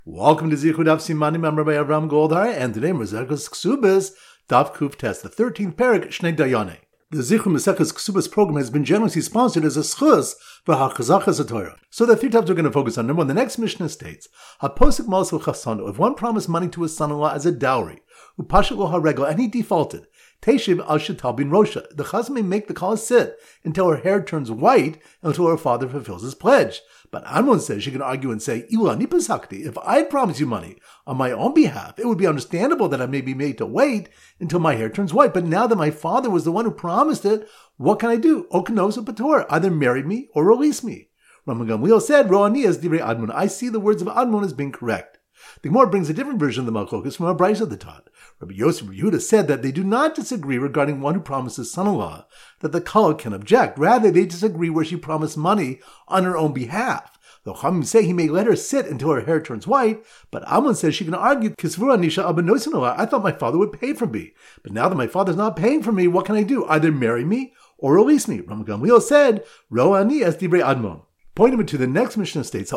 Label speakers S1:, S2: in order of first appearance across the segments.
S1: Welcome to Zichud Daf Simanim. I'm Rabbi Avram Goldhar, and today Maseches Ksubas Daf Kuf Test, the 13th parak Shnei Dayane. The Zichud Maseches Ksubas program has been generously sponsored as a schus for HaChazachas HaTorah. So the three topics we're going to focus on. Number one, the next Mishnah states, HaPosek Malsu Chasanu, if one promised money to his son-in-law as a dowry, Upashik lo haregel, and he defaulted, Teshiv al Shetal bin Rosha, the chazan may make the call sit until her hair turns white until her father fulfills his pledge. But Amnon says she can argue and say, Iula nipasakti, if I promise you money on my own behalf, it would be understandable that I may be made to wait until my hair turns white. But now that my father was the one who promised it, what can I do? Okanosa pator, either marry me or release me. Rambam Gamliel said, Ro'ani as divrei Admon, I see the words of Admon as being correct. The Gemara brings a different version of the Malchokas from a Brisa that taught. Rabbi Yosef Yehuda said that they do not disagree regarding one who promises son-in-law that the Kala can object. Rather, they disagree where she promised money on her own behalf. The Chachamim say he may let her sit until her hair turns white, but Amnon says she can argue, Kisvura Nisha Abanosinala, I thought my father would pay for me. But now that my father's not paying for me, what can I do? Either marry me or release me. Rambam Gamliel said, Ro'ani as divrei Admon. Point number two, the next Mishnah states,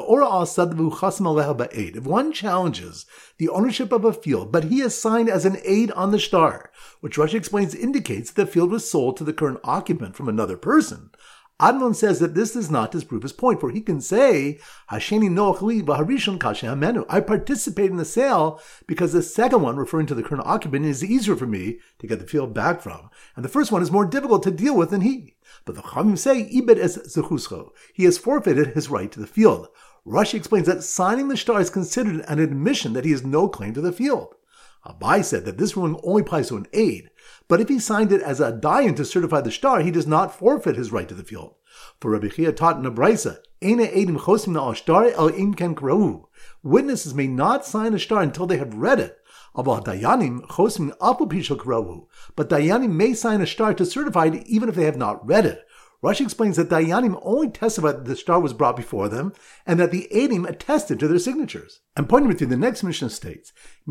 S1: if one challenges the ownership of a field, but he is signed as an aid on the shtar, which Rashi explains indicates that the field was sold to the current occupant from another person, Admon says that this does not disprove his point, for he can say, Hasheni noach li v'harishon kashe hamenu. I participate in the sale because the second one, referring to the current occupant, is easier for me to get the field back from, and the first one is more difficult to deal with than he. But the Chachamim say, Ibed es zechuscho. He has forfeited his right to the field. Rashi explains that signing the shtar is considered an admission that he has no claim to the field. Abai said that this ruling only applies to an aid, but if he signed it as a dayan to certify the shtar, he does not forfeit his right to the field. For Rabbi Chia taught in a brisa, witnesses may not sign a shtar until they have read it. But dayanim may sign a shtar to certify it even if they have not read it. Rashi explains that dayanim only testified that the shtar was brought before them, and that the edim attested to their signatures. And point number three, the next Mishnah states,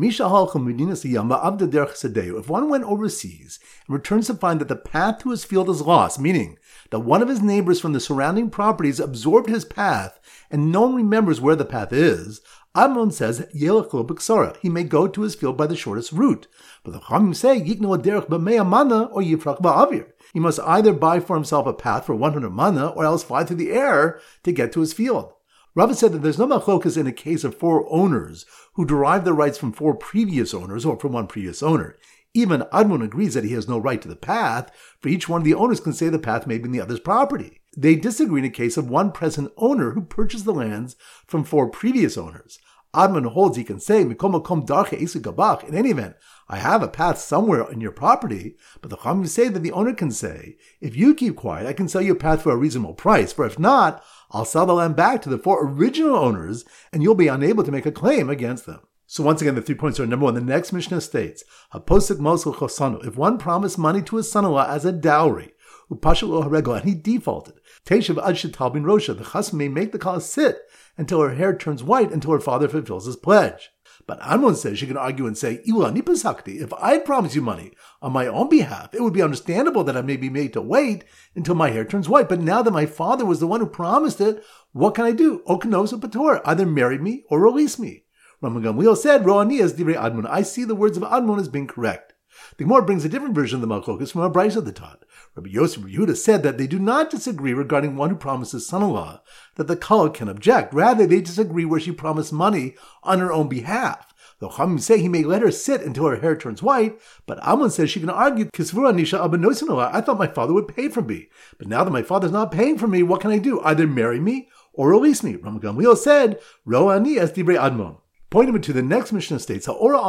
S1: if one went overseas and returns to find that the path to his field is lost, meaning that one of his neighbors from the surrounding properties absorbed his path, and no one remembers where the path is, Amnon says, he may go to his field by the shortest route. But the Chachamim say, or yifrach ba'avir. He must either buy for himself a path for 100 mana, or else fly through the air to get to his field. Rava said that there's no machlokas in a case of 4 owners who derive their rights from 4 previous owners, or from one previous owner. Even Admon agrees that he has no right to the path, for each one of the owners can say the path may be in the other's property. They disagree in a case of one present owner who purchased the lands from 4 previous owners. Admon holds he can say, in any event, I have a path somewhere in your property, but the Chachamim say that the owner can say, if you keep quiet, I can sell you a path for a reasonable price, for if not, I'll sell the land back to the 4 original owners, and you'll be unable to make a claim against them. So once again, the 3 points are, number one, the next Mishnah states, HaPosek Malsu Chasanu, if one promised money to his son-in-law as a dowry, Upashik lo haregel, and he defaulted, Teshiv al Shetal bin Rosha, the chazan may make the call sit until her hair turns white until her father fulfills his pledge. But Amnon says she can argue and say, Iula nipasakti, if I promise you money on my own behalf, it would be understandable that I may be made to wait until my hair turns white. But now that my father was the one who promised it, what can I do? Okanosa pator, either marry me or release me. Rambam Gamliel said, Ro'ani as divrei Admon, I see the words of Admon as being correct. The Gemara brings a different version of the Malchokas from a Brisa that taught. Rabbi Yosef Yehuda said that they do not disagree regarding one who promises son-in-law that the Kala can object. Rather, they disagree where she promised money on her own behalf. The Chachamim say he may let her sit until her hair turns white, but Amnon says she can argue, Kisvura Nisha Abanosinala, I thought my father would pay for me. But now that my father's not paying for me, what can I do? Either marry me or release me. Rambam Gamliel said, Ro'ani as divrei Admon. Point number two, the next Mishnah states,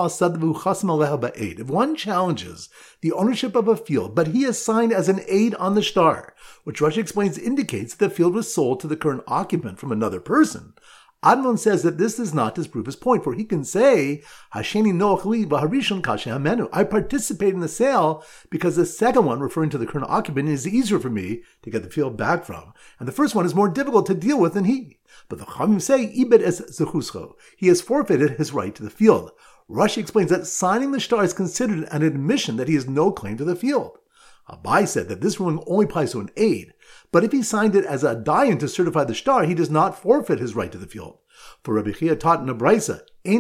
S1: if one challenges the ownership of a field, but he is signed as an aid on the shtar, which Rashi explains indicates that the field was sold to the current occupant from another person, Admon says that this does not disprove his point, for he can say, Hasheni noach li v'harishon kashe hamenu. I participate in the sale because the second one, referring to the current occupant, is easier for me to get the field back from, and the first one is more difficult to deal with than he. But the Chachamim say, Ibed es zechuscho. He has forfeited his right to the field. Rashi explains that signing the shtar is considered an admission that he has no claim to the field. Abai said that this ruling only applies to an aid, but if he signed it as a dayan to certify the shtar, he does not forfeit his right to the field. For Rabbi Chia taught in a brisa,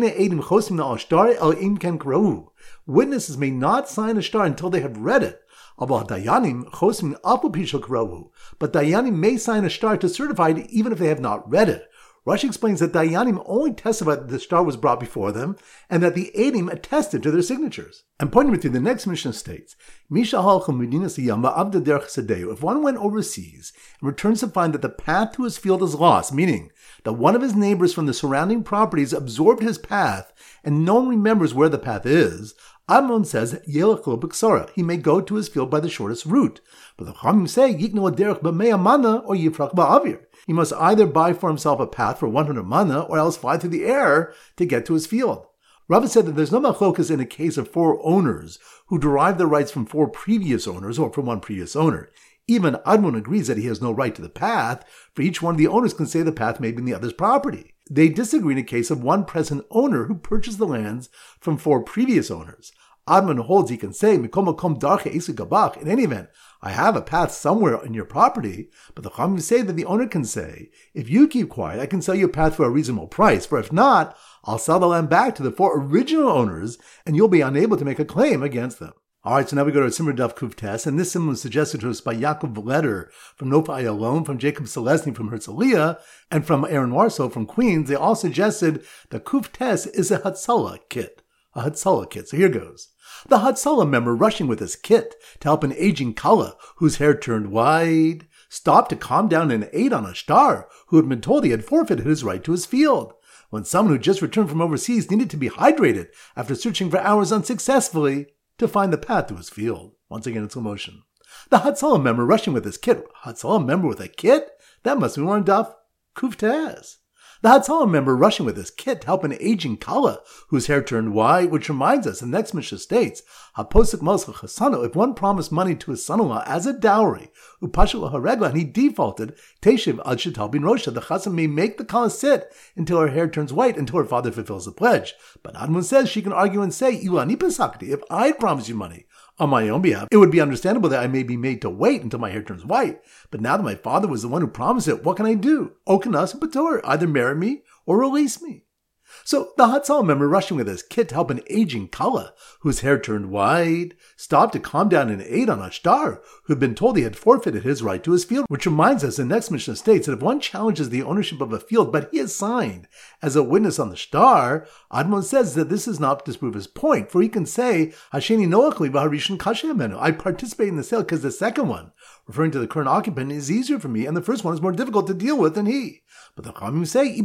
S1: witnesses may not sign a shtar until they have read it. But dayanim may sign a shtar to certify it even if they have not read it. Rashi explains that dayanim only testified that the shtar was brought before them, and that the edim attested to their signatures. And pointing me to the next Mishnah states, if one went overseas and returns to find that the path to his field is lost, meaning that one of his neighbors from the surrounding properties absorbed his path, and no one remembers where the path is, Admon says, Yelachlo b'ksara, he may go to his field by the shortest route. But the Chachamim say, Yiknu aderech b'mei mana or yifrach ba'avir. He must either buy for himself a path for 100 mana or else fly through the air to get to his field. Rava said that there's no machlokas in a case of 4 owners who derive their rights from 4 previous owners or from one previous owner. Even Admon agrees that he has no right to the path, for each one of the owners can say the path may be in the other's property. They disagree in a case of one present owner who purchased the lands from 4 previous owners. Admon holds he can say, Mikom makom darche esu gabach, in any event, I have a path somewhere in your property, but the Chachamim say that the owner can say, if you keep quiet, I can sell you a path for a reasonable price, for if not, I'll sell the land back to the 4 original owners, and you'll be unable to make a claim against them. Alright, so now we go to Simmer Daf Kuf Tes, and this simmer was suggested to us by Yaakov Letter from Nofa Ayalon, from Jacob Selesny from Herzliya, and from Aaron Warso from Queens. They all suggested that Kuf Tes is a Hatzalah kit. A Hatzalah kit. So here goes. The Hatzalah member rushing with his kit to help an aging Kala whose hair turned white, stopped to calm down and aid on a shtar who had been told he had forfeited his right to his field. When someone who just returned from overseas needed to be hydrated after searching for hours unsuccessfully to find the path to his field. Once again, it's motion. The Hatzalah member rushing with his kit. Hatzalah member with a kit? That must be one Daf Kuf Tes. The Hatzalah member rushing with his kit to help an aging Kala whose hair turned white, which reminds us, the next Mishnah states, Haposik Malscha Chasano, if one promised money to his son-in-law as a dowry, Upashal Haregla, and he defaulted, Teshiv Ad Shetal Bin Rosha, the Chasam may make the Kala sit until her hair turns white, until her father fulfills the pledge. But Admon says she can argue and say, Ilani Pesakti, if I had promised you money on my own behalf, it would be understandable that I may be made to wait until my hair turns white. But now that my father was the one who promised it, what can I do? Okanas Bator, either marry me or release me. So the Hatzalah member rushing with his kit to help an aging Kala whose hair turned white, stopped to calm down and aid on a shtar who had been told he had forfeited his right to his field, which reminds us the next Mishnah states that if one challenges the ownership of a field but he is signed as a witness on the shtar, Admon says that this is not to disprove his point, for he can say, Hasheni noachli v'harishon kashe amenu, I participate in the sale because the second one, referring to the current occupant, is easier for me and the first one is more difficult to deal with than he. But the Chachamim say,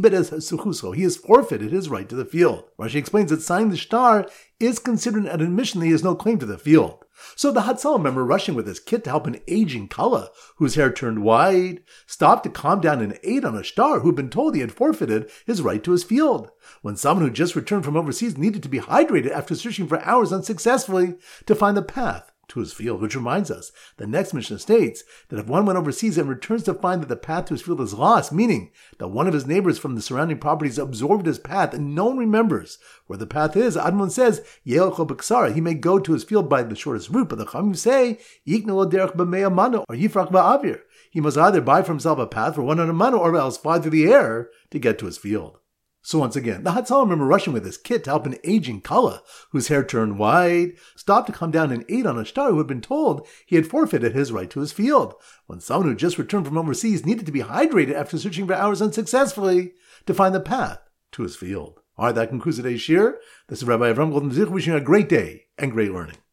S1: he has forfeited his right to the field. Rashi explains that signing the shtar is considered an admission that he has no claim to the field. So the Hatzalah member rushing with his kit to help an aging Kala whose hair turned white, stopped to calm down and aid on a shtar who had been told he had forfeited his right to his field. When someone who just returned from overseas needed to be hydrated after searching for hours unsuccessfully to find the path to his field, which reminds us, the next Mishnah states that if one went overseas and returns to find that the path to his field is lost, meaning that one of his neighbors from the surrounding properties absorbed his path and no one remembers where the path is, Admon says, Yelcho b'ksara, he may go to his field by the shortest route, but the Chachamim say, Yiknu derech b'mei mana or yifrach ba'avir. He must either buy for himself a path for 100 mana or else fly through the air to get to his field. So once again, the Hatzalah member rushing with his kit to help an aging Kala whose hair turned white, stopped to come down and aid on a shtar who had been told he had forfeited his right to his field. When someone who just returned from overseas needed to be hydrated after searching for hours unsuccessfully to find the path to his field. Alright, that concludes today's shir. This is Rabbi Avram Golden Zich wishing you a great day and great learning.